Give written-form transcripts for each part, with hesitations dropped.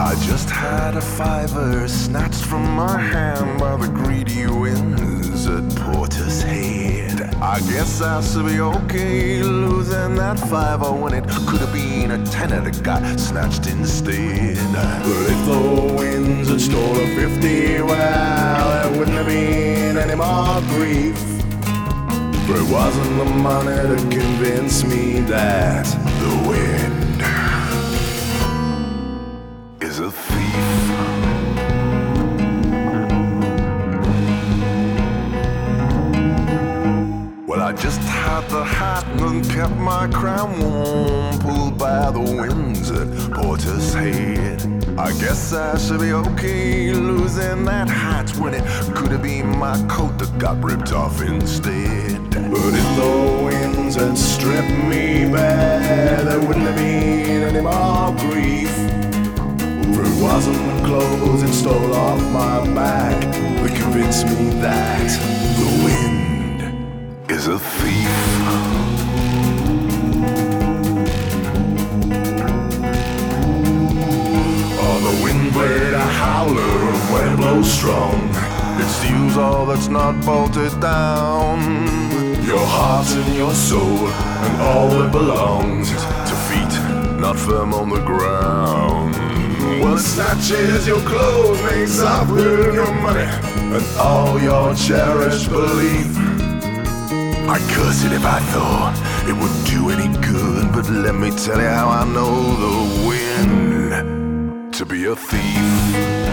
I just had a fiver snatched from my hand by the greedy winds at Portishead. I guess I should be okay losing that fiver when it could have been a tenner that got snatched instead. But if the winds had stolen 50, well, there wouldn't have been any more grief. For it wasn't the money that convinced me that the wind is a thief. Well, I just had the hat and kept my crown warm, pulled by the winds at Portishead. I guess I should be okay losing that hat when it could have been my coat that got ripped off instead. But if the winds had stripped me bare, there wouldn't have been any more grief. For it wasn't the clothes it stole off my back that convinced me that the wind is a thief. Oh, the wind played a howler when it blows strong. It steals all that's not bolted down. Your heart and your soul and all that belongs to feet not firm on the ground. Well, it snatches your clothes, makes off with your money and all your cherished belief. I'd curse it if I thought it would do any good, but let me tell you how I know the wind to be a thief.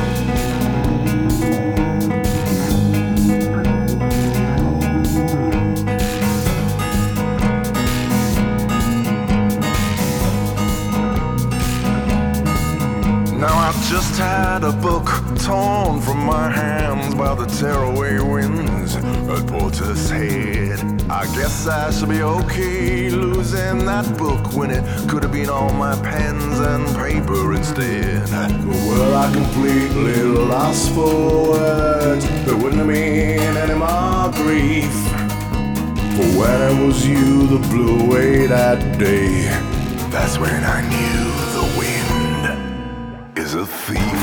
Now I've just had a book torn from my hands by the tearaway winds at Portishead. I guess I should be okay losing that book when it could have been all my pens and paper instead. Well, I completely lost for words. There wouldn't have been any more grief. For when it was you that blew away that day, that's when I knew the wind is a thief.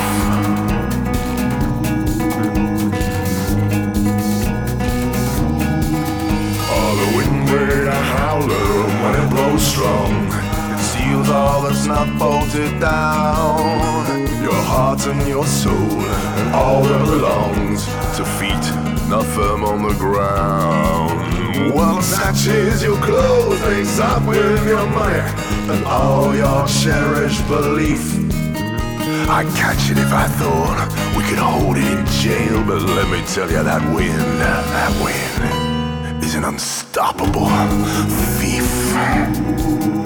Oh, the wind made a howler when it blows strong. It steals all that's not bolted down. Your heart and your soul and all that belongs to feet not firm on the ground. Well, it snatches your clothes, makes off with your money and all your cherished belief. I'd catch it if I thought we could hold it in jail, but let me tell you that wind is an unstoppable thief.